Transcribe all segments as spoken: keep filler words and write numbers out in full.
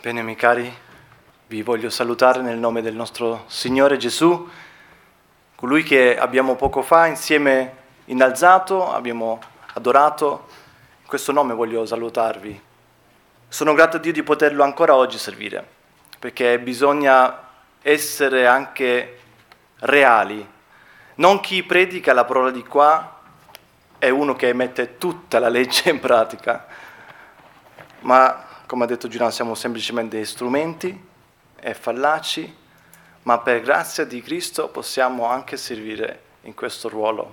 Bene, miei cari, vi voglio salutare nel nome del nostro Signore Gesù, colui che abbiamo poco fa insieme innalzato, abbiamo adorato. In questo nome voglio salutarvi. Sono grato a Dio di poterlo ancora oggi servire, perché bisogna essere anche reali. Non chi predica la parola di qua è uno che mette tutta la legge in pratica, ma come ha detto Giuliano, siamo semplicemente strumenti e fallaci, ma per grazia di Cristo possiamo anche servire in questo ruolo.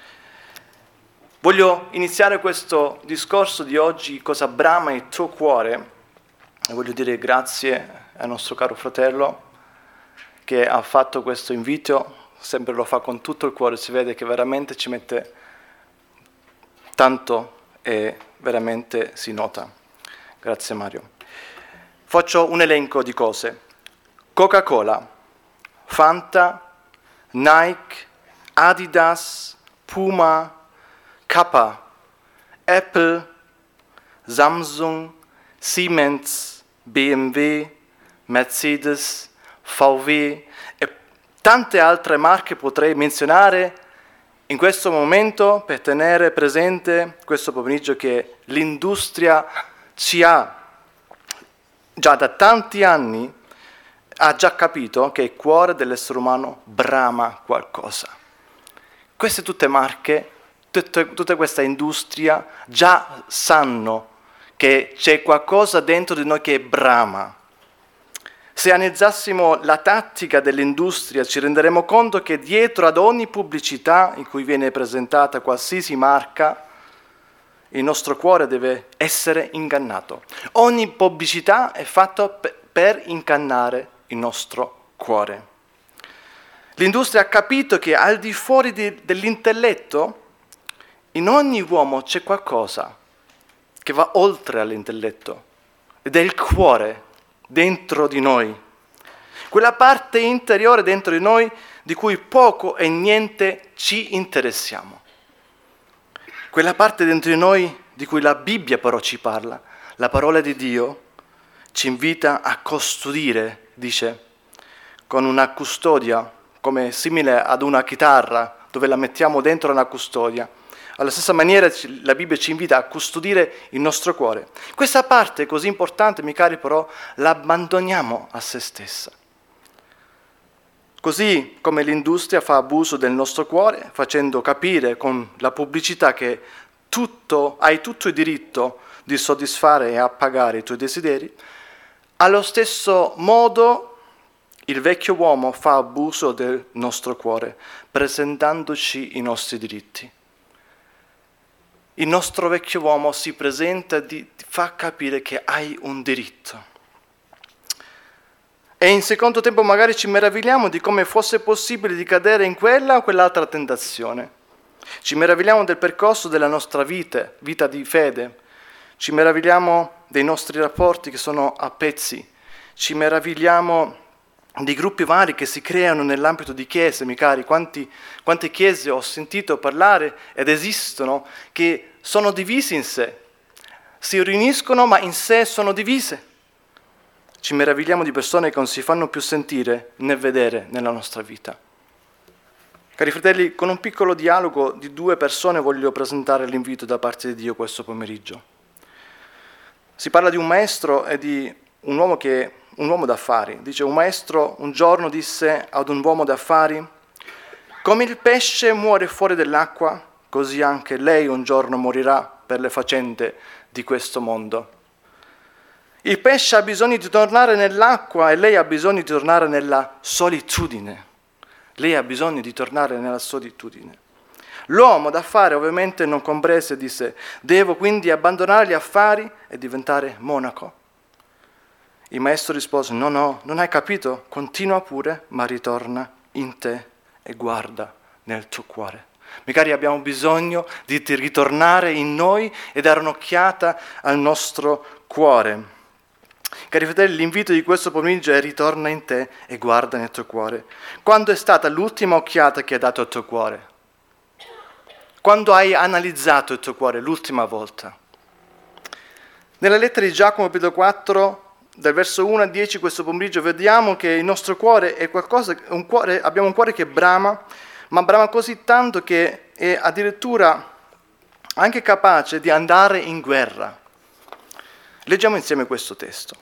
Voglio iniziare questo discorso di oggi, cosa brama il tuo cuore, e voglio dire grazie al nostro caro fratello che ha fatto questo invito, sempre lo fa con tutto il cuore, si vede che veramente ci mette tanto e veramente si nota. Grazie Mario. Faccio un elenco di cose. Coca-Cola, Fanta, Nike, Adidas, Puma, Kappa, Apple, Samsung, Siemens, B M W, Mercedes, V W e tante altre marche potrei menzionare in questo momento per tenere presente questo pomeriggio che l'industria ci ha già da tanti anni ha già capito che il cuore dell'essere umano brama qualcosa. Queste tutte marche, tutte, tutta questa industria già sanno che c'è qualcosa dentro di noi che brama. Se analizzassimo la tattica dell'industria ci renderemo conto che dietro ad ogni pubblicità in cui viene presentata qualsiasi marca il nostro cuore deve essere ingannato. Ogni pubblicità è fatta per ingannare il nostro cuore. L'industria ha capito che al di fuori di, dell'intelletto, in ogni uomo c'è qualcosa che va oltre all'intelletto ed è il cuore dentro di noi. Quella parte interiore dentro di noi di cui poco e niente ci interessiamo. Quella parte dentro di noi di cui la Bibbia però ci parla, la parola di Dio ci invita a custodire, dice, con una custodia, come simile ad una chitarra, dove la mettiamo dentro una custodia. Alla stessa maniera la Bibbia ci invita a custodire il nostro cuore. Questa parte così importante, miei cari, però, la abbandoniamo a se stessa. Così come l'industria fa abuso del nostro cuore, facendo capire con la pubblicità che tutto, hai tutto il diritto di soddisfare e appagare i tuoi desideri, allo stesso modo il vecchio uomo fa abuso del nostro cuore, presentandoci i nostri diritti. Il nostro vecchio uomo si presenta e ti fa capire che hai un diritto. E in secondo tempo magari ci meravigliamo di come fosse possibile di cadere in quella o quell'altra tentazione. Ci meravigliamo del percorso della nostra vita, vita di fede. Ci meravigliamo dei nostri rapporti che sono a pezzi. Ci meravigliamo di gruppi vari che si creano nell'ambito di chiese, miei cari. Quanti, quante chiese ho sentito parlare ed esistono che sono divisi in sé. Si riuniscono ma in sé sono divise. Ci meravigliamo di persone che non si fanno più sentire né vedere nella nostra vita. Cari fratelli, con un piccolo dialogo di due persone voglio presentare l'invito da parte di Dio questo pomeriggio. Si parla di un maestro e di un uomo che un uomo d'affari. Dice, un maestro un giorno disse ad un uomo d'affari: come il pesce muore fuori dell'acqua, così anche lei un giorno morirà per le faccende di questo mondo. Il pesce ha bisogno di tornare nell'acqua e lei ha bisogno di tornare nella solitudine. Lei ha bisogno di tornare nella solitudine. L'uomo d'affari ovviamente non comprese e disse: devo quindi abbandonare gli affari e diventare monaco? Il maestro rispose: no, no, non hai capito, continua pure, ma ritorna in te e guarda nel tuo cuore. Miei cari, abbiamo bisogno di ritornare in noi e dare un'occhiata al nostro cuore. Cari fratelli, l'invito di questo pomeriggio è: ritorna in te e guarda nel tuo cuore. Quando è stata l'ultima occhiata che hai dato al tuo cuore? Quando hai analizzato il tuo cuore l'ultima volta? Nella lettera di Giacomo, capitolo quattro, dal verso uno a dieci questo pomeriggio vediamo che il nostro cuore è qualcosa, un cuore, abbiamo un cuore che brama, ma brama così tanto che è addirittura anche capace di andare in guerra. Leggiamo insieme questo testo.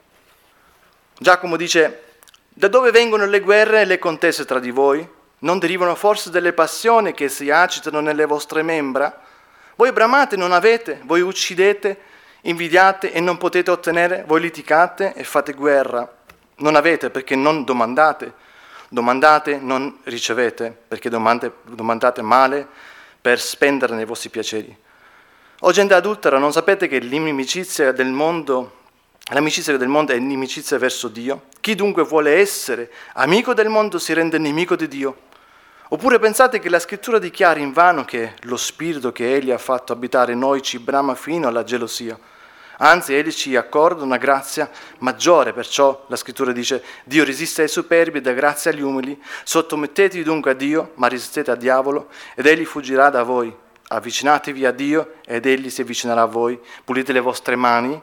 Giacomo dice: da dove vengono le guerre e le contese tra di voi? Non derivano forse delle passioni che si agitano nelle vostre membra? Voi bramate e non avete, voi uccidete, invidiate e non potete ottenere, voi litigate e fate guerra. Non avete perché non domandate, domandate non ricevete perché domandate, domandate male per spendere nei vostri piaceri. O gente adultera, non sapete che l'inimicizia del mondo, l'amicizia del mondo è inimicizia verso Dio? Chi dunque vuole essere amico del mondo si rende nemico di Dio. Oppure pensate che la scrittura dichiari invano che lo spirito che Egli ha fatto abitare in noi ci brama fino alla gelosia? Anzi, Egli ci accorda una grazia maggiore, perciò la scrittura dice: Dio resiste ai superbi e dà grazia agli umili. Sottomettetevi dunque a Dio, ma resistete al diavolo, ed Egli fuggirà da voi. Avvicinatevi a Dio, ed Egli si avvicinerà a voi. Pulite le vostre mani,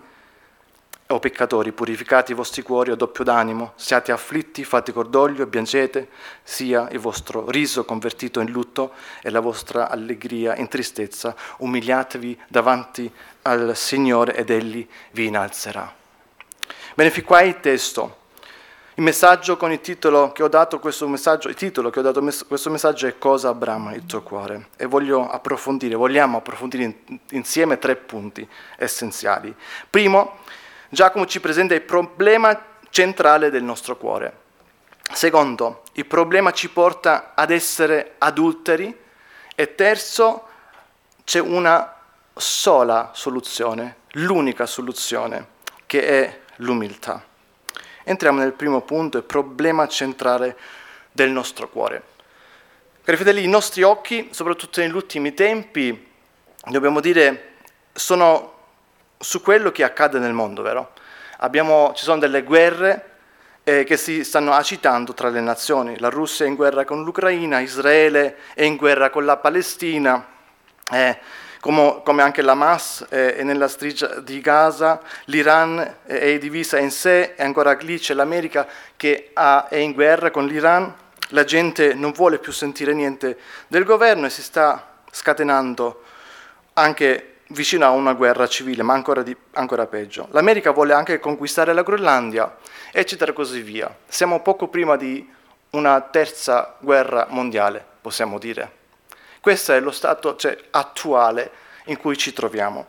o peccatori, purificate i vostri cuori, o doppio d'animo, siate afflitti, fate cordoglio e piangete, sia il vostro riso convertito in lutto e la vostra allegria in tristezza. Umiliatevi davanti al Signore ed Egli vi innalzerà. Bene, fin qua è il testo. Il messaggio con il titolo che ho dato questo messaggio, il titolo che ho dato questo messaggio è Cosa brama il tuo cuore? E voglio approfondire, vogliamo approfondire insieme tre punti essenziali. Primo, Giacomo ci presenta il problema centrale del nostro cuore. Secondo, il problema ci porta ad essere adulteri. E terzo, c'è una sola soluzione, l'unica soluzione, che è l'umiltà. Entriamo nel primo punto, il problema centrale del nostro cuore. Cari fratelli, i nostri occhi, soprattutto negli ultimi tempi, dobbiamo dire, sono su quello che accade nel mondo, vero? Abbiamo, ci sono delle guerre eh, che si stanno agitando tra le nazioni. La Russia è in guerra con l'Ucraina, Israele è in guerra con la Palestina, eh, come, come anche l'Hamas eh, è nella striscia di Gaza, l'Iran è divisa in sé, e ancora lì c'è l'America che ha, è in guerra con l'Iran. La gente non vuole più sentire niente del governo e si sta scatenando anche vicino a una guerra civile, ma ancora, di, ancora peggio. L'America vuole anche conquistare la Groenlandia, eccetera, così via. Siamo poco prima di una terza guerra mondiale, possiamo dire. Questo è lo stato cioè, attuale in cui ci troviamo.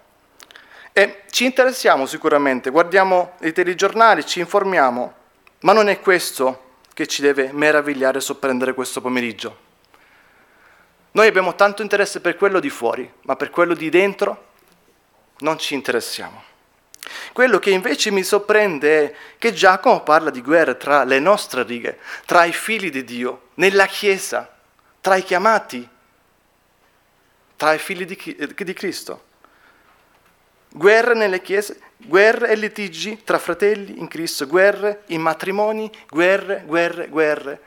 E ci interessiamo sicuramente, guardiamo i telegiornali, ci informiamo, ma non è questo che ci deve meravigliare e sorprendere questo pomeriggio. Noi abbiamo tanto interesse per quello di fuori, ma per quello di dentro non ci interessiamo. Quello che invece mi sorprende è che Giacomo parla di guerre tra le nostre righe, tra i figli di Dio, nella Chiesa, tra i chiamati, tra i figli di, di Cristo. Guerre nelle chiese, guerre e litigi tra fratelli in Cristo, guerre in matrimoni, guerre, guerre, guerre.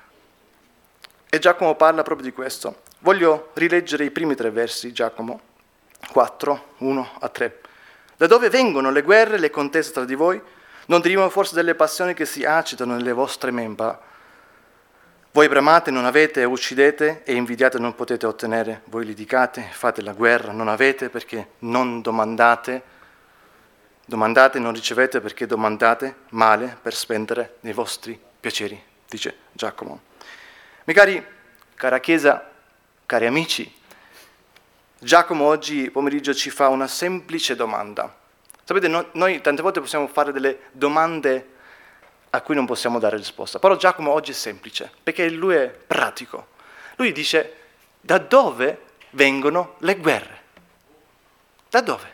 E Giacomo parla proprio di questo. Voglio rileggere i primi tre versi, Giacomo quattro, uno a tre. Da dove vengono le guerre e le contese tra di voi? Non derivano forse delle passioni che si agitano nelle vostre membra? Voi bramate, non avete, e uccidete, e invidiate, non potete ottenere. Voi litigate, fate la guerra, non avete perché non domandate. Domandate, non ricevete perché domandate male per spendere nei vostri piaceri, dice Giacomo. Miei cari, cara Chiesa, cari amici, Giacomo oggi pomeriggio ci fa una semplice domanda. Sapete, no, noi tante volte possiamo fare delle domande a cui non possiamo dare risposta, però Giacomo oggi è semplice, perché lui è pratico. Lui dice, da dove vengono le guerre? Da dove?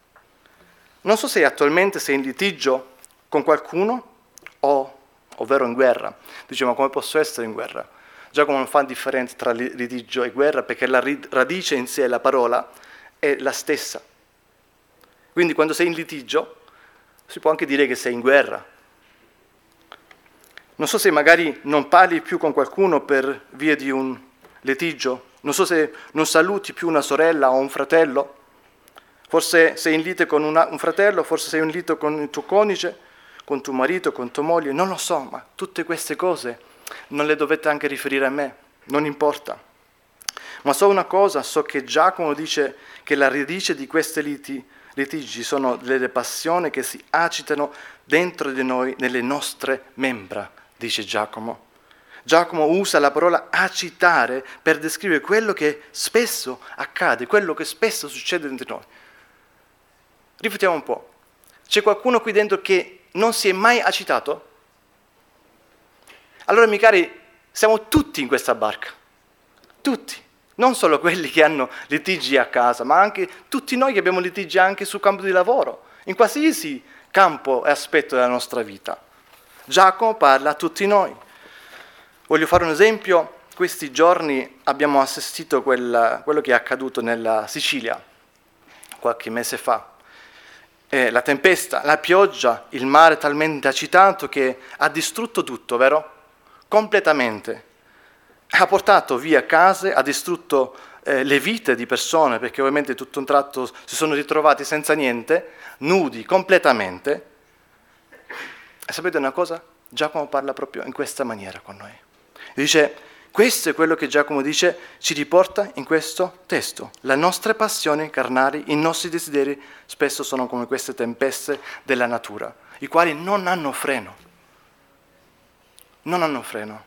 Non so se attualmente sei in litigio con qualcuno o, ovvero in guerra. Dice, ma come posso essere in guerra? Giacomo non fa differenza tra litigio e guerra perché la radice in sé, la parola, è la stessa. Quindi quando sei in litigio si può anche dire che sei in guerra. Non so se magari non parli più con qualcuno per via di un litigio, non so se non saluti più una sorella o un fratello, forse sei in lite con una, un fratello, forse sei in lite con il tuo coniuge, con tuo marito, con tua moglie, non lo so, ma tutte queste cose non le dovete anche riferire a me, non importa. Ma so una cosa, so che Giacomo dice che la radice di queste liti, litigi sono delle passioni che si agitano dentro di noi, nelle nostre membra, dice Giacomo. Giacomo usa la parola agitare per descrivere quello che spesso accade, quello che spesso succede dentro noi. Riflettiamo un po'. C'è qualcuno qui dentro che non si è mai agitato? Allora, miei cari, siamo tutti in questa barca. Tutti. Non solo quelli che hanno litigi a casa, ma anche tutti noi che abbiamo litigi anche sul campo di lavoro, in qualsiasi campo e aspetto della nostra vita. Giacomo parla a tutti noi. Voglio fare un esempio. Questi giorni abbiamo assistito a quel, quello che è accaduto nella Sicilia, qualche mese fa. Eh, la tempesta, la pioggia, il mare talmente agitato che ha distrutto tutto, vero? Completamente. Ha portato via case, ha distrutto eh, le vite di persone, perché ovviamente tutto un tratto si sono ritrovati senza niente, nudi completamente. E sapete una cosa? Giacomo parla proprio in questa maniera con noi. Dice, questo è quello che Giacomo dice, ci riporta in questo testo. Le nostre passioni carnali, i nostri desideri spesso sono come queste tempeste della natura, i quali non hanno freno. Non hanno freno.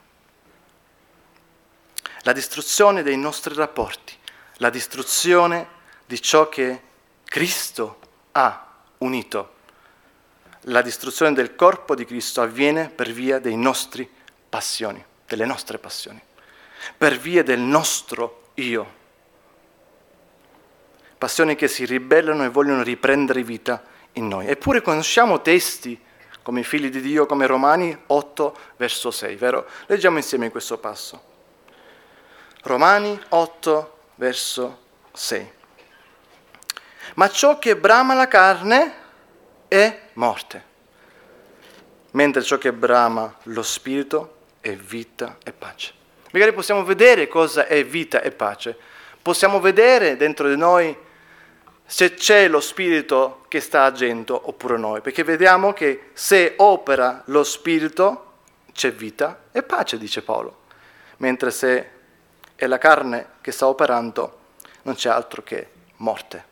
La distruzione dei nostri rapporti, la distruzione di ciò che Cristo ha unito. La distruzione del corpo di Cristo avviene per via dei nostri passioni, delle nostre passioni, per via del nostro io. Passioni che si ribellano e vogliono riprendere vita in noi. Eppure conosciamo testi come i figli di Dio, come Romani otto, verso sei, vero? Leggiamo insieme questo passo. Romani otto, verso sei. Ma ciò che brama la carne è morte, mentre ciò che brama lo spirito è vita e pace. Magari possiamo vedere cosa è vita e pace. Possiamo vedere dentro di noi se c'è lo spirito che sta agendo oppure no, perché vediamo che se opera lo spirito c'è vita e pace, dice Paolo, mentre se è la carne che sta operando non c'è altro che morte.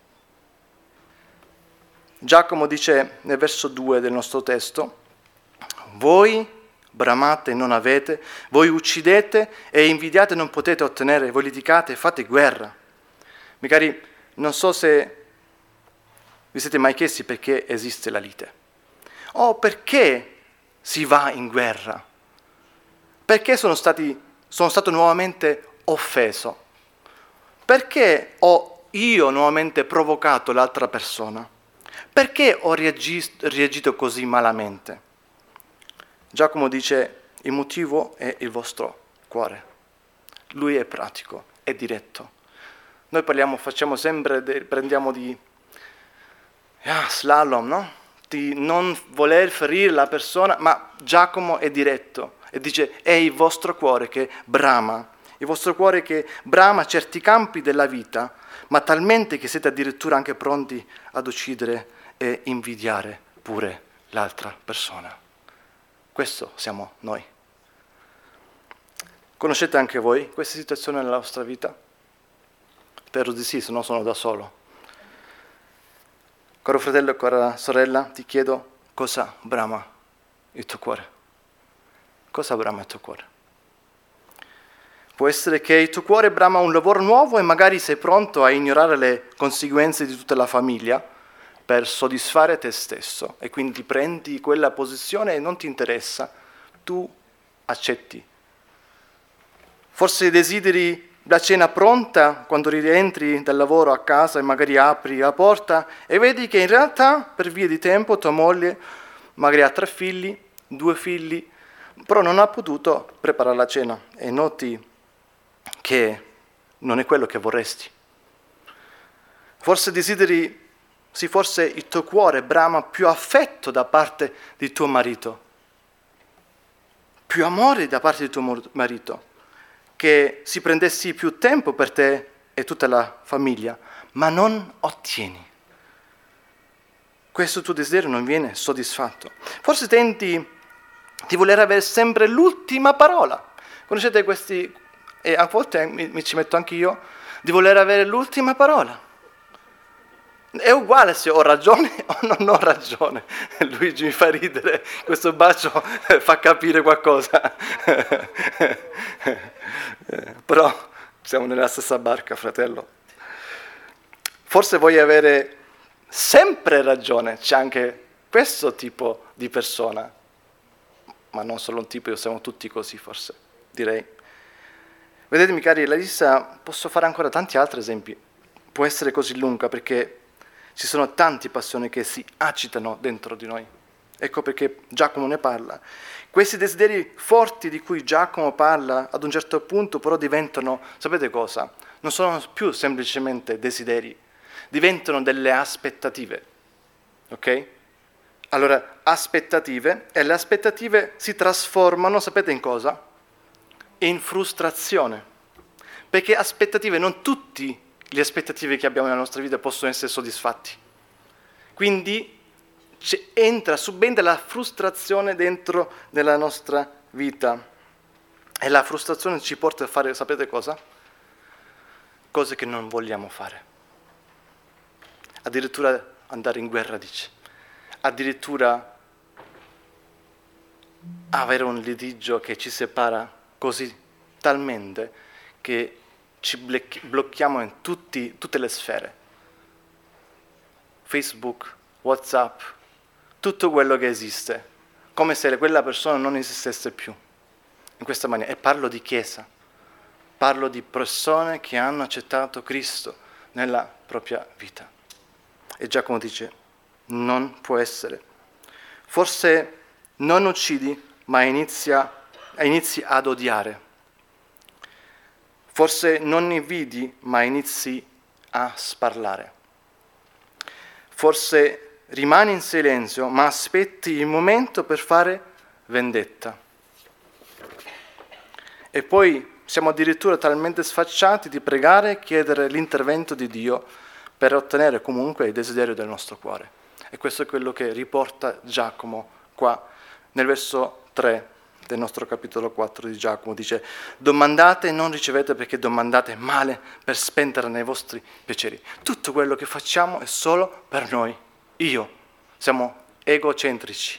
Giacomo dice nel verso due del nostro testo, voi bramate e non avete, voi uccidete e invidiate e non potete ottenere, voi litigate e fate guerra. Magari non so se vi siete mai chiesti perché esiste la lite, o perché si va in guerra, perché sono stati, sono stato nuovamente offeso, perché ho io nuovamente provocato l'altra persona, perché ho reagito, reagito così malamente. Giacomo dice il motivo è il vostro cuore, lui è pratico, è diretto. Noi parliamo, facciamo sempre, de, prendiamo di ah, slalom, no? Di non voler ferire la persona, ma Giacomo è diretto e dice è il vostro cuore che brama, il vostro cuore che brama certi campi della vita, ma talmente che siete addirittura anche pronti ad uccidere e invidiare pure l'altra persona. Questo siamo noi. Conoscete anche voi queste situazioni nella vostra vita? Spero di sì, se no sono da solo. Caro fratello e cara sorella, ti chiedo cosa brama il tuo cuore? Cosa brama il tuo cuore? Può essere che il tuo cuore brama un lavoro nuovo e magari sei pronto a ignorare le conseguenze di tutta la famiglia per soddisfare te stesso e quindi prendi quella posizione e non ti interessa, tu accetti. Forse desideri la cena pronta quando rientri dal lavoro a casa e magari apri la porta e vedi che in realtà per via di tempo tua moglie magari ha tre figli, due figli, però non ha potuto preparare la cena e noti che non è quello che vorresti. Forse desideri, sì, forse il tuo cuore brama più affetto da parte di tuo marito, più amore da parte di tuo marito, che si prendessi più tempo per te e tutta la famiglia, ma non ottieni. questo tuo desiderio non viene soddisfatto. Forse tenti di voler avere sempre l'ultima parola. Conoscete questi, e a volte mi, mi ci metto anche io, di voler avere l'ultima parola. È uguale se ho ragione o non ho ragione. Luigi mi fa ridere, questo bacio fa capire qualcosa. Però siamo nella stessa barca, fratello. Forse vuoi avere sempre ragione, c'è anche questo tipo di persona, ma non solo un tipo, siamo tutti così forse, direi. Vedetemi cari, la lista, posso fare ancora tanti altri esempi, può essere così lunga perché ci sono tante passioni che si agitano dentro di noi. Ecco perché Giacomo ne parla. Questi desideri forti di cui Giacomo parla, ad un certo punto però diventano, sapete cosa? Non sono più semplicemente desideri, diventano delle aspettative. Ok? Allora, aspettative, e le aspettative si trasformano, sapete in cosa? In frustrazione. Perché aspettative, non tutti le aspettative che abbiamo nella nostra vita possono essere soddisfatti. Quindi entra, subentra la frustrazione dentro nella nostra vita. E la frustrazione ci porta a fare, sapete cosa? Cose che non vogliamo fare. Addirittura andare in guerra, dice. Addirittura avere un litigio che ci separa così talmente che ci blocchiamo in tutti, tutte le sfere. Facebook, WhatsApp, tutto quello che esiste, come se quella persona non esistesse più. In questa maniera. E parlo di chiesa, parlo di persone che hanno accettato Cristo nella propria vita. E Giacomo dice, non può essere. Forse non uccidi, ma inizia, inizi ad odiare. Forse non invidi, ma inizi a sparlare. Forse rimani in silenzio, ma aspetti il momento per fare vendetta. E poi siamo addirittura talmente sfacciati di pregare e chiedere l'intervento di Dio per ottenere comunque il desiderio del nostro cuore. E questo è quello che riporta Giacomo qua, nel verso tre del nostro capitolo quattro di Giacomo. Dice, domandate e non ricevete perché domandate male per spendere nei vostri piaceri. Tutto quello che facciamo è solo per noi. Io. Siamo egocentrici.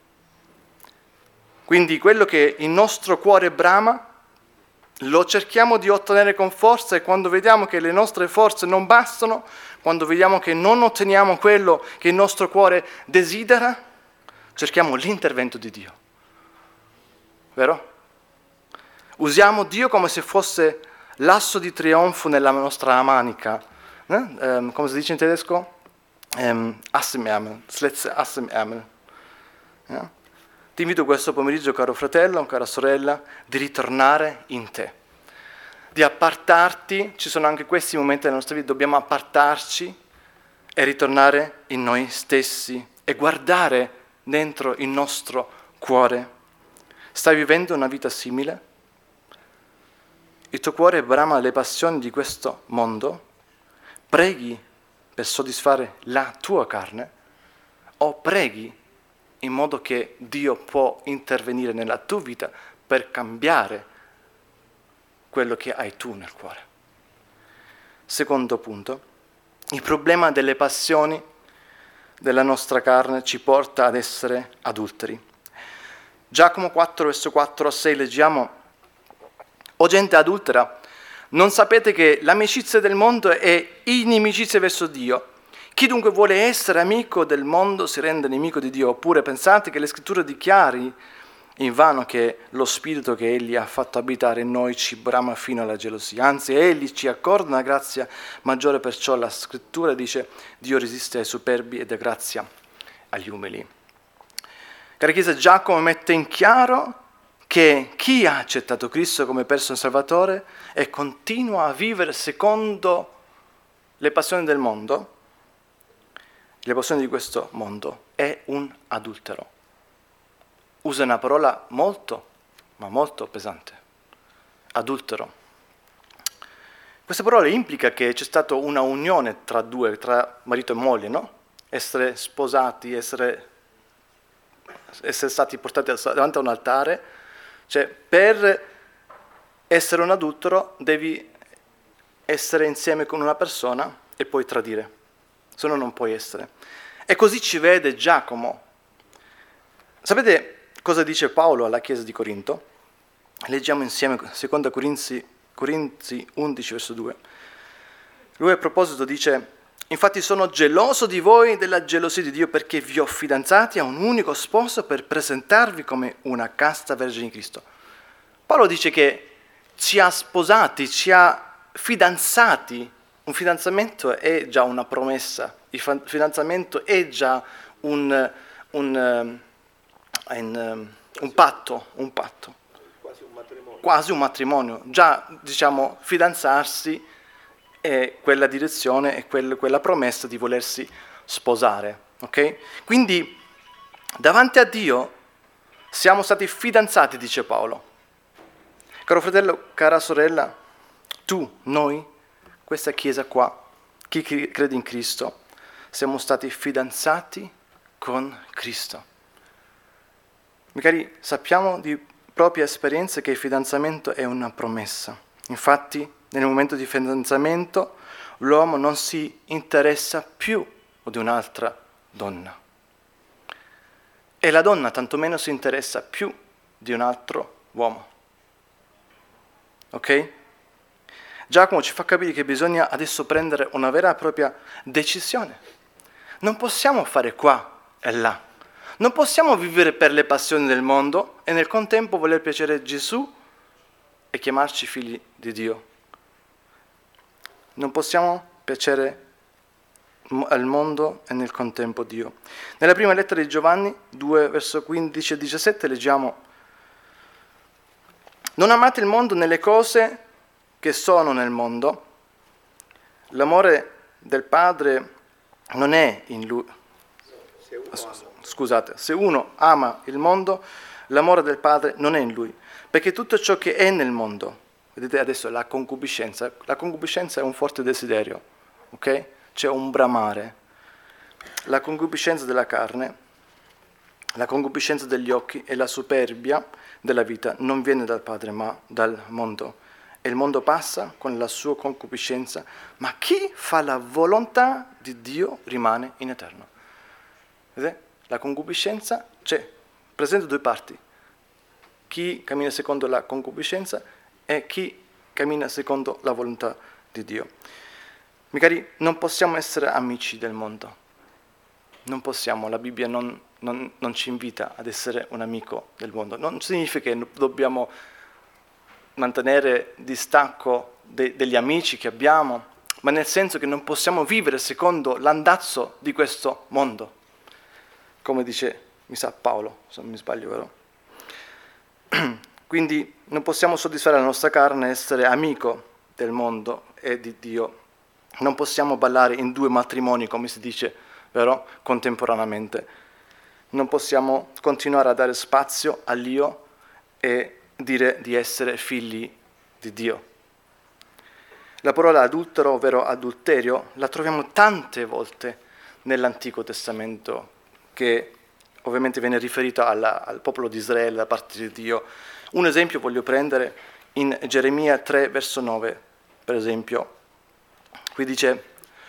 Quindi quello che il nostro cuore brama lo cerchiamo di ottenere con forza e quando vediamo che le nostre forze non bastano, quando vediamo che non otteniamo quello che il nostro cuore desidera, cerchiamo l'intervento di Dio. Vero? Usiamo Dio come se fosse l'asso di trionfo nella nostra manica. Eh? Um, come si dice in tedesco? Um, Assemärmel, Sletze Assemärmel. Yeah? Ti invito questo pomeriggio, caro fratello, cara sorella, di ritornare in te, di appartarti. Ci sono anche questi momenti nella nostra vita, dobbiamo appartarci e ritornare in noi stessi e guardare dentro il nostro cuore. Stai vivendo una vita simile? Il tuo cuore brama le passioni di questo mondo? Preghi per soddisfare la tua carne? O preghi in modo che Dio può intervenire nella tua vita per cambiare quello che hai tu nel cuore? Secondo punto, il problema delle passioni della nostra carne ci porta ad essere adulteri. Giacomo quattro, verso quattro a sei leggiamo, o gente adultera, non sapete che l'amicizia del mondo è inimicizia verso Dio? Chi dunque vuole essere amico del mondo si rende nemico di Dio, oppure pensate che le scritture dichiari invano che lo spirito che Egli ha fatto abitare in noi ci brama fino alla gelosia, anzi Egli ci accorda una grazia maggiore, perciò la scrittura dice Dio resiste ai superbi e dà grazia agli umili. Cara Chiesa, Giacomo mette in chiaro che chi ha accettato Cristo come personale salvatore e continua a vivere secondo le passioni del mondo, le passioni di questo mondo, è un adultero. Usa una parola molto, ma molto pesante. Adultero. Questa parola implica che c'è stata una unione tra due, tra marito e moglie, no? essere sposati, essere, essere stati portati davanti a un altare. Cioè, per essere un adultero devi essere insieme con una persona e poi tradire, se no non puoi essere. E così ci vede Giacomo. Sapete cosa dice Paolo alla chiesa di Corinto? Leggiamo insieme seconda Corinzi, Corinzi undici, verso due. Lui a proposito dice: infatti sono geloso di voi della gelosia di Dio, perché vi ho fidanzati a un unico sposo per presentarvi come una casta vergine in Cristo. Paolo dice che ci ha sposati, ci ha fidanzati. Un fidanzamento è già una promessa, il fidanzamento è già un, un, un, un patto, un patto. Quasi un matrimonio. Quasi un matrimonio. Già, diciamo, fidanzarsi è quella direzione, è quel, quella promessa di volersi sposare, ok? Quindi, davanti a Dio siamo stati fidanzati, dice Paolo. Caro fratello, cara sorella, tu, noi, questa chiesa qua, chi crede in Cristo, siamo stati fidanzati con Cristo. Magari sappiamo di propria esperienza che il fidanzamento è una promessa. Infatti, nel momento di fidanzamento, l'uomo non si interessa più di un'altra donna. E la donna tantomeno si interessa più di un altro uomo. Ok? Giacomo ci fa capire che bisogna adesso prendere una vera e propria decisione. Non possiamo fare qua e là. Non possiamo vivere per le passioni del mondo e nel contempo voler piacere Gesù e chiamarci figli di Dio. Non possiamo piacere al mondo e nel contempo Dio. Nella prima lettera di Giovanni due, verso quindici e diciassette leggiamo: non amate il mondo nelle cose che sono nel mondo. L'amore del Padre non è in lui. Scusate, se uno ama il mondo, l'amore del Padre non è in lui, perché tutto ciò che è nel mondo, vedete adesso la concupiscenza, la concupiscenza è un forte desiderio, ok? C'è un bramare. La concupiscenza della carne, la concupiscenza degli occhi e la superbia della vita non viene dal Padre ma dal mondo. E il mondo passa con la sua concupiscenza, ma chi fa la volontà di Dio rimane in eterno. Vedete? La concupiscenza c'è, presenta due parti. Chi cammina secondo la concupiscenza e chi cammina secondo la volontà di Dio. Magari non possiamo essere amici del mondo. Non possiamo, la Bibbia non, non, non ci invita ad essere un amico del mondo. Non significa che dobbiamo mantenere distacco de, degli amici che abbiamo, ma nel senso che non possiamo vivere secondo l'andazzo di questo mondo. Come dice, mi sa Paolo, se non mi sbaglio, vero? Quindi non possiamo soddisfare la nostra carne e essere amico del mondo e di Dio. Non possiamo ballare in due matrimoni, come si dice, vero? Contemporaneamente. Non possiamo continuare a dare spazio all'io e dire di essere figli di Dio. La parola adultero, ovvero adulterio, la troviamo tante volte nell'Antico Testamento, che ovviamente viene riferito alla, al popolo di Israele da parte di Dio. Un esempio voglio prendere in Geremia tre, verso nove, per esempio. Qui dice: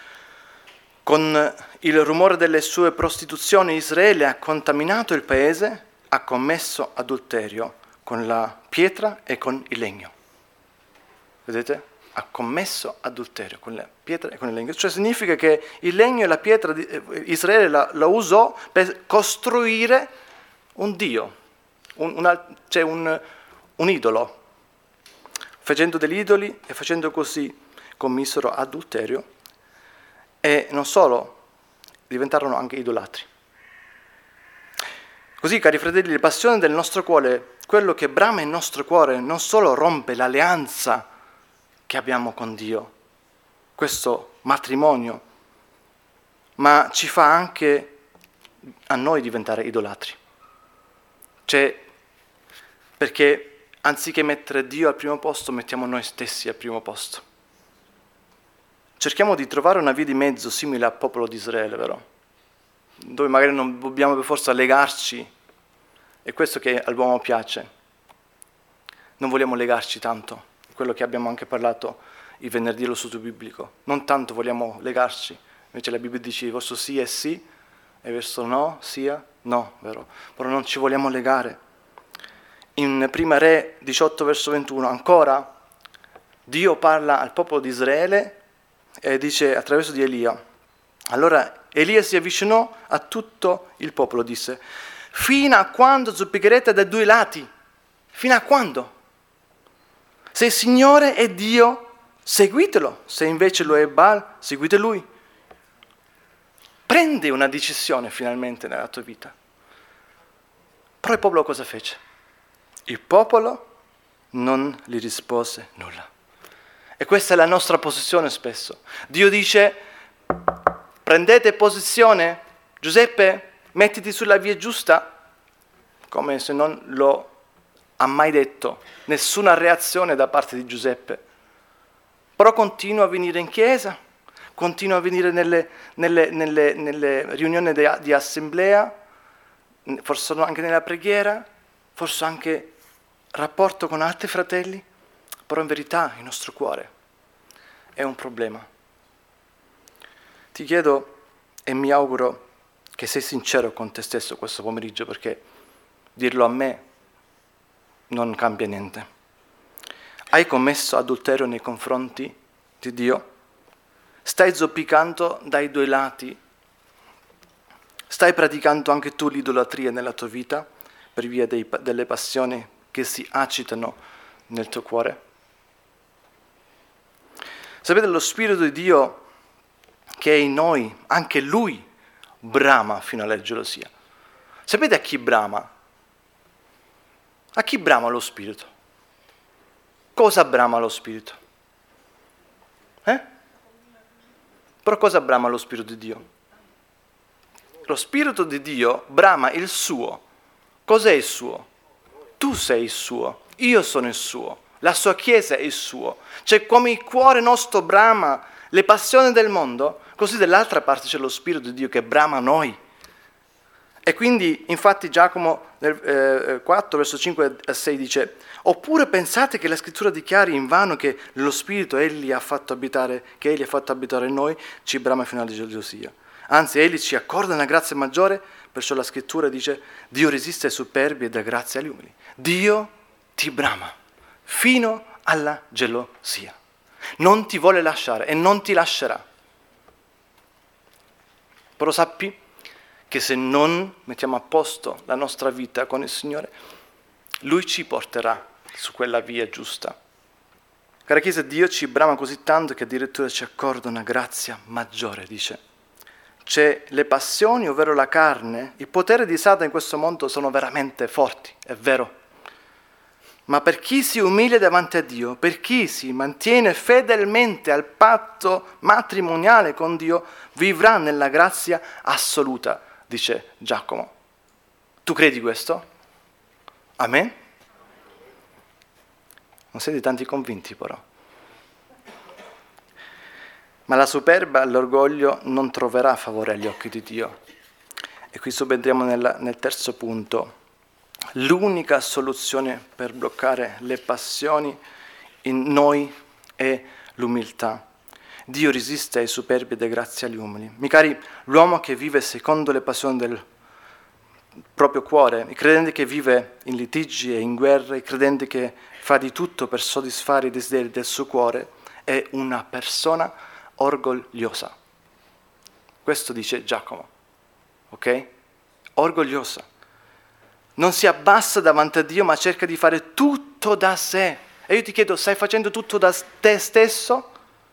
con il rumore delle sue prostituzioni Israele ha contaminato il paese, ha commesso adulterio con la pietra e con il legno. Vedete? Ha commesso adulterio con la pietra e con il legno. Cioè significa che il legno e la pietra di Israele la, la usò per costruire un dio, un, una, cioè un, un idolo. Facendo degli idoli e facendo così commissero adulterio e non solo, diventarono anche idolatri. Così, cari fratelli, le passioni del nostro cuore, quello che brama il nostro cuore, non solo rompe l'alleanza che abbiamo con Dio, questo matrimonio, ma ci fa anche a noi diventare idolatri. Cioè, perché anziché mettere Dio al primo posto, mettiamo noi stessi al primo posto. Cerchiamo di trovare una via di mezzo simile al popolo di Israele, vero? dove magari non dobbiamo per forza legarci. È questo che all'uomo piace. Non vogliamo legarci tanto, quello che abbiamo anche parlato il venerdì allo studio biblico. Non tanto vogliamo legarci, invece la Bibbia dice verso sì è sì, e verso no sia no, vero? Però non ci vogliamo legare. In Prima Re diciotto verso ventuno ancora Dio parla al popolo di Israele e dice attraverso di Elia. Allora Elia si avvicinò a tutto il popolo, disse: fino a quando zoppicherete dai due lati? Fino a quando? Se il Signore è Dio, seguitelo. Se invece lo è Baal, seguite Lui. Prendi una decisione finalmente nella tua vita. Però il popolo cosa fece? Il popolo non gli rispose nulla. E questa è la nostra posizione spesso. Dio dice: prendete posizione, Giuseppe, mettiti sulla via giusta, come se non lo ha mai detto, nessuna reazione da parte di Giuseppe. Però continua a venire in chiesa, continua a venire nelle, nelle, nelle, nelle riunioni di, di assemblea, forse anche nella preghiera, forse anche rapporto con altri fratelli, però in verità il nostro cuore è un problema. Ti chiedo e mi auguro che sei sincero con te stesso questo pomeriggio, perché dirlo a me non cambia niente. Hai commesso adulterio nei confronti di Dio? Stai zoppicando dai due lati? Stai praticando anche tu l'idolatria nella tua vita per via dei, delle passioni che si agitano nel tuo cuore? Sapete, lo Spirito di Dio che è in noi, anche Lui brama fino alla gelosia. Sapete a chi brama? A chi brama lo Spirito? Cosa brama lo Spirito? Eh? Però cosa brama lo Spirito di Dio? Lo Spirito di Dio brama il suo. Cos'è il suo? Tu sei il suo, io sono il suo, la sua Chiesa è il suo. Cioè, come il cuore nostro brama le passioni del mondo, così dall'altra parte c'è lo Spirito di Dio che brama noi. E quindi, infatti, Giacomo eh, quattro, verso cinque a sei dice: oppure pensate che la scrittura dichiari invano che lo Spirito egli ha fatto abitare, che egli ha fatto abitare in noi, ci brama fino alla gelosia. Anzi, egli ci accorda una grazia maggiore, perciò la scrittura dice: Dio resiste ai superbi e dà grazia agli umili. Dio ti brama fino alla gelosia. Non ti vuole lasciare e non ti lascerà. Però sappi che se non mettiamo a posto la nostra vita con il Signore, Lui ci porterà su quella via giusta. Cara Chiesa, Dio ci brama così tanto che addirittura ci accorda una grazia maggiore, dice. C'è le passioni, ovvero la carne, il potere di Satana in questo mondo sono veramente forti, è vero. Ma per chi si umilia davanti a Dio, per chi si mantiene fedelmente al patto matrimoniale con Dio, vivrà nella grazia assoluta, dice Giacomo. Tu credi questo? Amen? Non siete tanti convinti però. Ma la superba e l'orgoglio non troverà favore agli occhi di Dio. E qui subentriamo nel, nel terzo punto. L'unica soluzione per bloccare le passioni in noi è l'umiltà. Dio resiste ai superbi ed è grazia agli umili. Miei cari, l'uomo che vive secondo le passioni del proprio cuore, il credente che vive in litigi e in guerre, il credente che fa di tutto per soddisfare i desideri del suo cuore, è una persona orgogliosa. Questo dice Giacomo, ok? Orgogliosa. Non si abbassa davanti a Dio, ma cerca di fare tutto da sé. E io ti chiedo, stai facendo tutto da te stesso?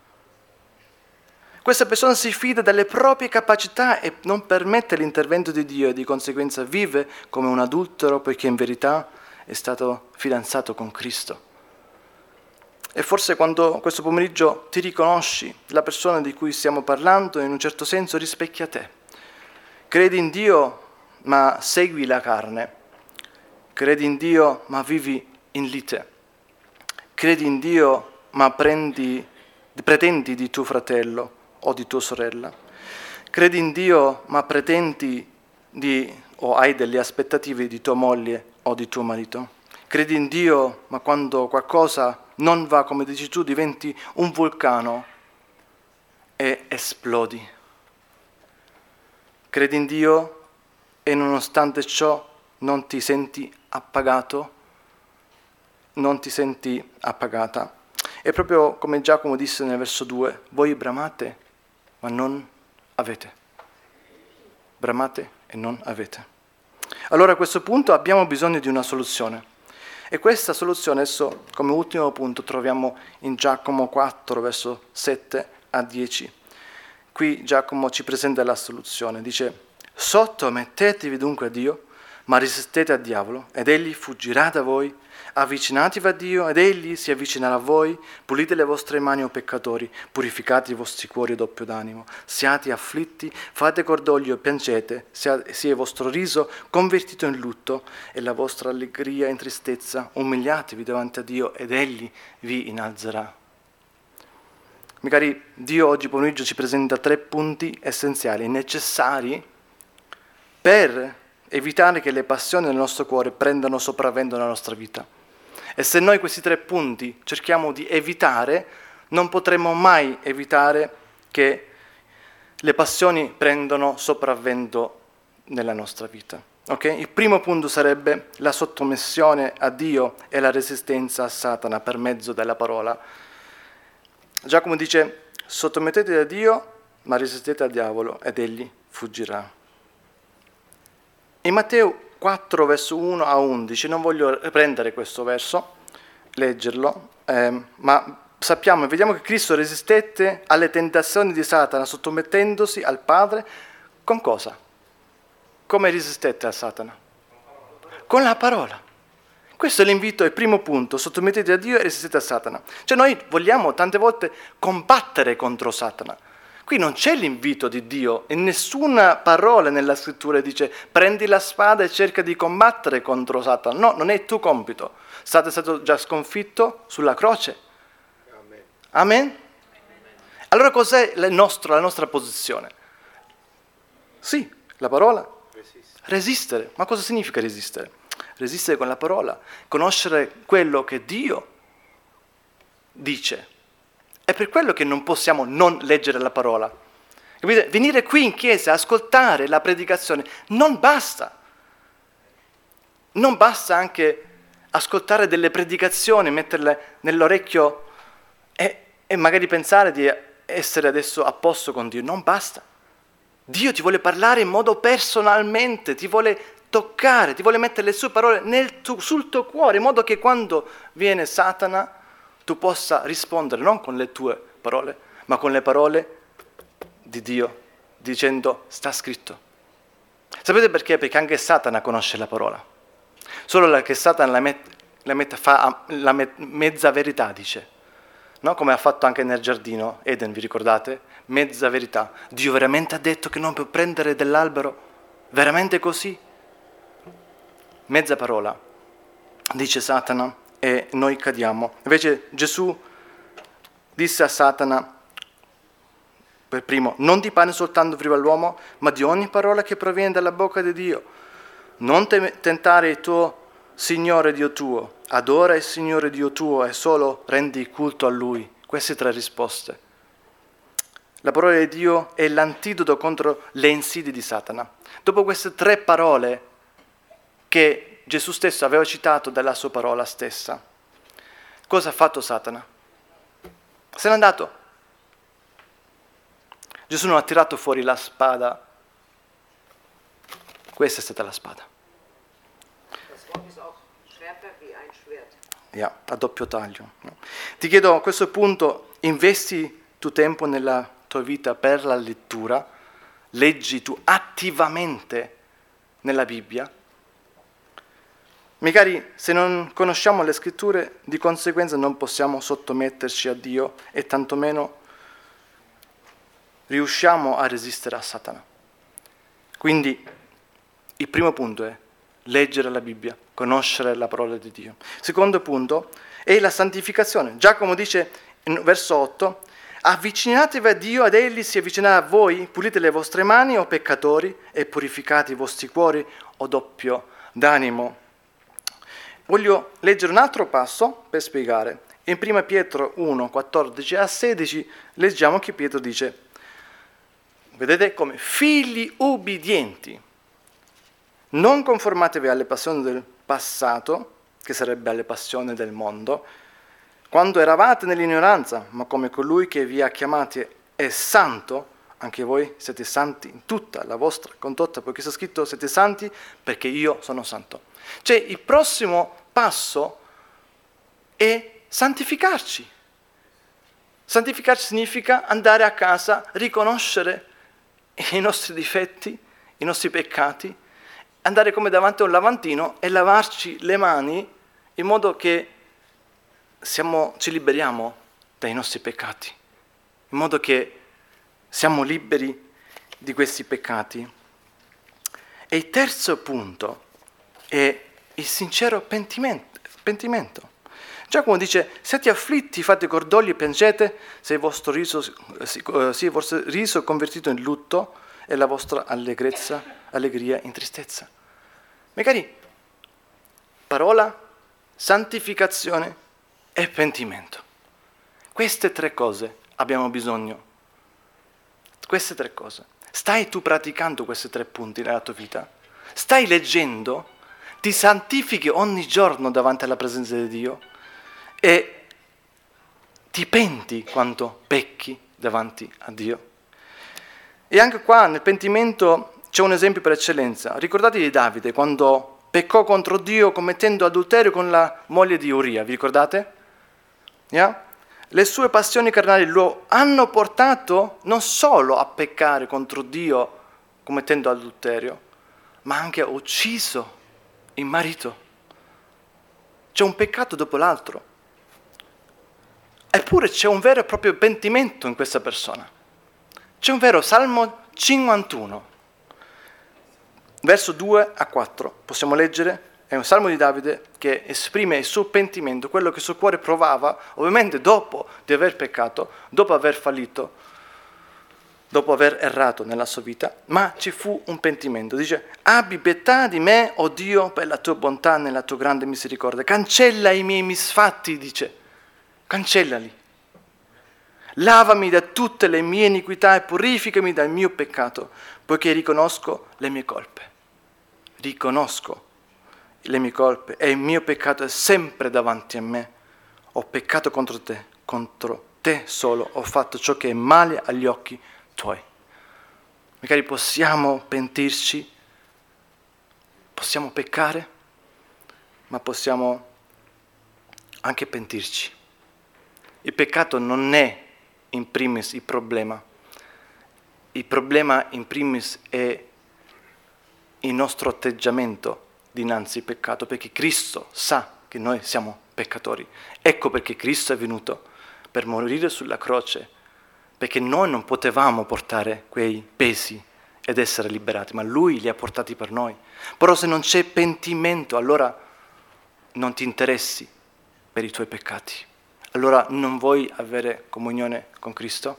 Questa persona si fida delle proprie capacità e non permette l'intervento di Dio e di conseguenza vive come un adultero, poiché in verità è stato fidanzato con Cristo. E forse quando questo pomeriggio ti riconosci, la persona di cui stiamo parlando in un certo senso rispecchia te. Credi in Dio, ma segui la carne. Credi in Dio, ma vivi in lite. Credi in Dio, ma prendi, pretendi di tuo fratello o di tua sorella. Credi in Dio ma pretendi di, o hai delle aspettative di tua moglie o di tuo marito. Credi in Dio ma quando qualcosa non va come dici tu diventi un vulcano e esplodi. Credi in Dio e nonostante ciò non ti senti appagato, non ti senti appagata. È proprio come Giacomo disse nel verso due, voi bramate ma non avete. Bramate e non avete. Allora a questo punto abbiamo bisogno di una soluzione. E questa soluzione adesso, come ultimo punto, troviamo in Giacomo quattro, verso sette a dieci. Qui Giacomo ci presenta la soluzione. Dice, sottomettetevi dunque a Dio, ma resistete al diavolo, ed egli fuggirà da voi. Avvicinatevi a Dio, ed egli si avvicinerà a voi. Pulite le vostre mani, o peccatori, purificate i vostri cuori, o doppio d'animo. Siate afflitti, fate cordoglio e piangete, sia, sia il vostro riso convertito in lutto, e la vostra allegria in tristezza. Umiliatevi davanti a Dio, ed egli vi innalzerà. Magari Dio oggi pomeriggio ci presenta tre punti essenziali, necessari per evitare che le passioni del nostro cuore prendano sopravvento nella nostra vita. E se noi questi tre punti cerchiamo di evitare, non potremo mai evitare che le passioni prendano sopravvento nella nostra vita. Okay? Il primo punto sarebbe la sottomissione a Dio e la resistenza a Satana per mezzo della parola. Giacomo dice, sottomettete a Dio, ma resistete al diavolo, ed egli fuggirà. In Matteo quattro, verso uno a undici, non voglio riprendere questo verso, leggerlo, eh, ma sappiamo e vediamo che Cristo resistette alle tentazioni di Satana sottomettendosi al Padre con cosa? Come resistette a Satana? Con la parola. Questo è l'invito, il primo punto, sottomettete a Dio e resistete a Satana. Cioè noi vogliamo tante volte combattere contro Satana. Qui non c'è l'invito di Dio, in nessuna parola nella scrittura dice prendi la spada e cerca di combattere contro Satana. No, non è tuo compito. Satana è stato già sconfitto sulla croce. Amen. Amen? Allora cos'è il nostro, la nostra posizione? Sì, la parola. Resistere. Resistere. Ma cosa significa resistere? Resistere con la parola, conoscere quello che Dio dice. È per quello che non possiamo non leggere la parola. Capite? Venire qui in chiesa, ascoltare la predicazione, non basta. Non basta anche ascoltare delle predicazioni, metterle nell'orecchio e, e magari pensare di essere adesso a posto con Dio. Non basta. Dio ti vuole parlare in modo personalmente, ti vuole toccare, ti vuole mettere le sue parole nel tu, sul tuo cuore, in modo che quando viene Satana tu possa rispondere non con le tue parole, ma con le parole di Dio, dicendo sta scritto. Sapete perché? Perché anche Satana conosce la parola. Solo che Satana la, met, la, met, fa la met, mezza verità, dice. No? Come ha fatto anche nel giardino Eden, vi ricordate? Mezza verità. Dio veramente ha detto che non può prendere dell'albero? Veramente così? Mezza parola, dice Satana. E noi cadiamo. Invece Gesù disse a Satana, per primo, non di pane soltanto vivrà l'uomo, ma di ogni parola che proviene dalla bocca di Dio. Non te- tentare il tuo Signore Dio tuo, adora il Signore Dio tuo e solo rendi culto a Lui. Queste tre risposte. La parola di Dio è l'antidoto contro le insidie di Satana. Dopo queste tre parole che Gesù stesso aveva citato dalla sua parola stessa, cosa ha fatto Satana? Se n'è andato. Gesù non ha tirato fuori la spada. Questa è stata la spada. Yeah, a doppio taglio. Ti chiedo a questo punto, investi tu tempo nella tua vita per la lettura, leggi tu attivamente nella Bibbia. Magari se non conosciamo le scritture, di conseguenza non possiamo sottometterci a Dio e tantomeno riusciamo a resistere a Satana. Quindi il primo punto è leggere la Bibbia, conoscere la parola di Dio. Secondo punto è la santificazione. Giacomo dice in verso otto, avvicinatevi a Dio, ad Egli si avvicinerà a voi, pulite le vostre mani, o peccatori, e purificate i vostri cuori, o doppio d'animo. Voglio leggere un altro passo per spiegare. In prima Pietro uno, quattordici a sedici leggiamo che Pietro dice: vedete, come figli ubbidienti, non conformatevi alle passioni del passato, che sarebbe alle passioni del mondo, quando eravate nell'ignoranza, ma come colui che vi ha chiamati è santo, anche voi siete santi in tutta la vostra condotta, poiché sta scritto siete santi perché io sono santo. Cioè il prossimo passo è santificarci. Santificarci significa andare a casa, riconoscere i nostri difetti, i nostri peccati, andare come davanti a un lavandino e lavarci le mani in modo che siamo, ci liberiamo dai nostri peccati, in modo che siamo liberi di questi peccati. E il terzo punto è il sincero pentimento. pentimento. Giacomo dice: siate afflitti, fate cordoglio e piangete, se il vostro riso sia il vostro riso convertito in lutto e la vostra allegrezza, allegria in tristezza. Magari parola, santificazione e pentimento. Queste tre cose abbiamo bisogno. Queste tre cose. Stai tu praticando questi tre punti nella tua vita? Stai leggendo? Ti santifichi ogni giorno davanti alla presenza di Dio? E ti penti quando pecchi davanti a Dio? E anche qua nel pentimento c'è un esempio per eccellenza. Ricordate di Davide quando peccò contro Dio commettendo adulterio con la moglie di Uria, vi ricordate? Yeah? Le sue passioni carnali lo hanno portato non solo a peccare contro Dio commettendo adulterio, ma anche ha ucciso il marito. C'è un peccato dopo l'altro. Eppure c'è un vero e proprio pentimento in questa persona. C'è un vero Salmo cinquantuno, verso due a quattro. Possiamo leggere? È un salmo di Davide che esprime il suo pentimento, quello che il suo cuore provava, ovviamente dopo di aver peccato, dopo aver fallito, dopo aver errato nella sua vita, ma ci fu un pentimento. Dice: abbi pietà di me, o Dio, per la tua bontà nella tua grande misericordia. Cancella i miei misfatti, dice, cancellali. Lavami da tutte le mie iniquità e purificami dal mio peccato, poiché riconosco le mie colpe. Riconosco le mie colpe e il mio peccato è sempre davanti a me. Ho peccato contro te, contro te solo ho fatto ciò che è male agli occhi tuoi. Magari possiamo pentirci, possiamo peccare, ma possiamo anche pentirci. Il peccato non è in primis il problema. Il problema in primis è il nostro atteggiamento dinanzi al peccato, perché Cristo sa che noi siamo peccatori. Ecco perché Cristo è venuto per morire sulla croce, perché noi non potevamo portare quei pesi ed essere liberati, ma Lui li ha portati per noi. Però se non c'è pentimento, allora non ti interessi per i tuoi peccati. Allora non vuoi avere comunione con Cristo?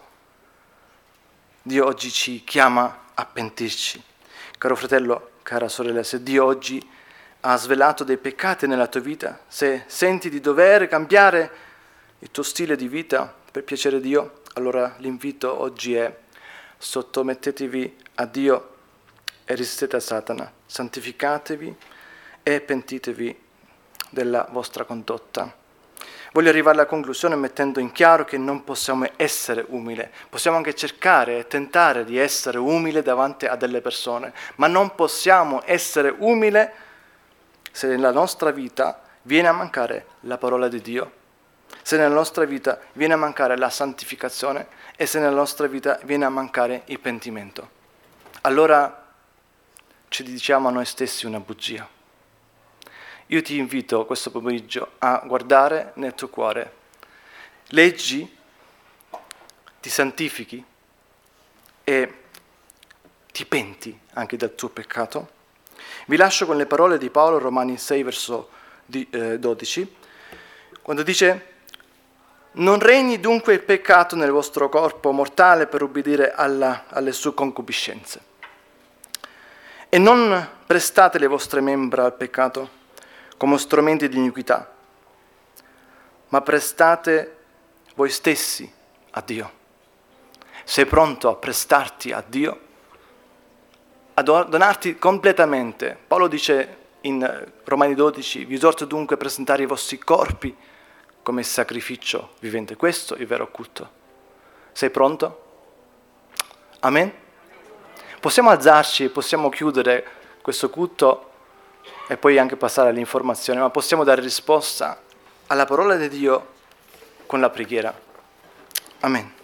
Dio oggi ci chiama a pentirci. Caro fratello, cara sorella, se Dio oggi ha svelato dei peccati nella tua vita, se senti di dover cambiare il tuo stile di vita per piacere a Dio, allora l'invito oggi è: sottomettetevi a Dio e resistete a Satana, santificatevi e pentitevi della vostra condotta. Voglio arrivare alla conclusione mettendo in chiaro che non possiamo essere umili. Possiamo anche cercare e tentare di essere umili davanti a delle persone, ma non possiamo essere umili se nella nostra vita viene a mancare la parola di Dio, se nella nostra vita viene a mancare la santificazione e se nella nostra vita viene a mancare il pentimento. Allora ci diciamo a noi stessi una bugia. Io ti invito questo pomeriggio a guardare nel tuo cuore, leggi, ti santifichi e ti penti anche dal tuo peccato. Vi lascio con le parole di Paolo, Romani sei, verso dodici, quando dice: Non regni dunque il peccato nel vostro corpo mortale per ubbidire alla, alle sue concupiscenze. E non prestate le vostre membra al peccato come strumenti di iniquità, ma prestate voi stessi a Dio. Sei pronto a prestarti a Dio? A donarti completamente. Paolo dice in Romani dodici, vi esorto dunque a presentare i vostri corpi come sacrificio vivente. Questo è il vero culto. Sei pronto? Amen? Possiamo alzarci, possiamo chiudere questo culto e poi anche passare all'informazione, ma possiamo dare risposta alla parola di Dio con la preghiera. Amen.